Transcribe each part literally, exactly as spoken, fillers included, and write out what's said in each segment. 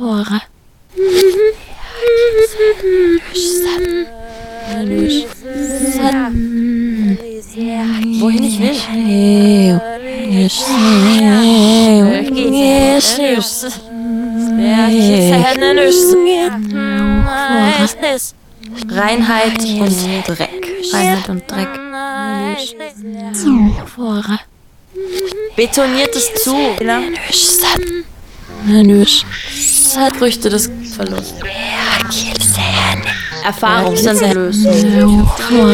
Fora. Wohin ich will. Reinheit und Dreck. Reinheit und Dreck. Fora. Betoniertes Zu. Früchte des Verlusts. Erfahrungseinlösung.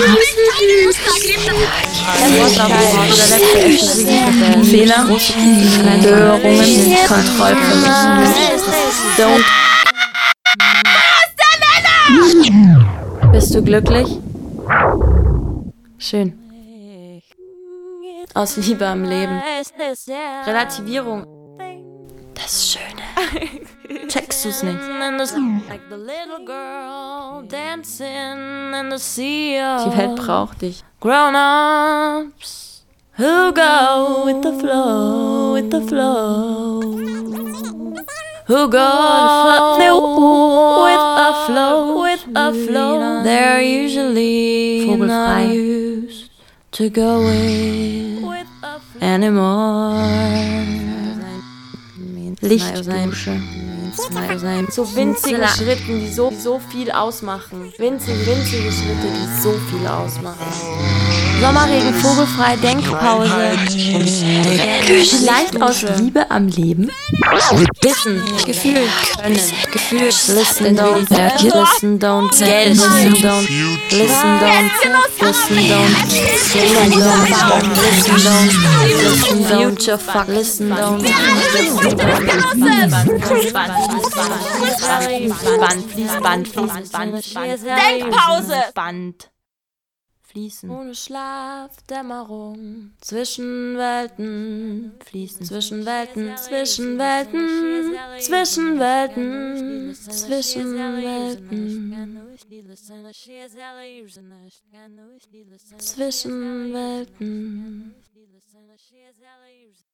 Fehler. Störungen. Kontrollverlust. Don't. Bist du glücklich? Schön. Aus Liebe am Leben. Relativierung. Das Schöne. Checkst du's nicht? Die Welt braucht dich. Grown-ups who go with the flow, with the flow. Who go with a flow, with a flow. They're usually not used to go with anymore. Lichtdusche. So winzige Schritte, die so, so viel ausmachen. Winzige, winzige Schritte, die so viel ausmachen. Sommerregen, vogelfrei, Denkpause. Vielleicht aus Liebe am Leben. Wissen, Gefühl, können, Gefühl, listen, don't, listen, don't, Geld, listen, don't, listen, don't, listen, don't, listen, don't, listen, don't, listen, don't, future, fuck, listen, don't, listen, don't, Denkpause! Band. Fließen. Ohne Schlaf, Dämmerung, Zwischenwelten, fließen, Zwischenwelten, Zwischenwelten, Zwischenwelten, Zwischenwelten, Zwischenwelten.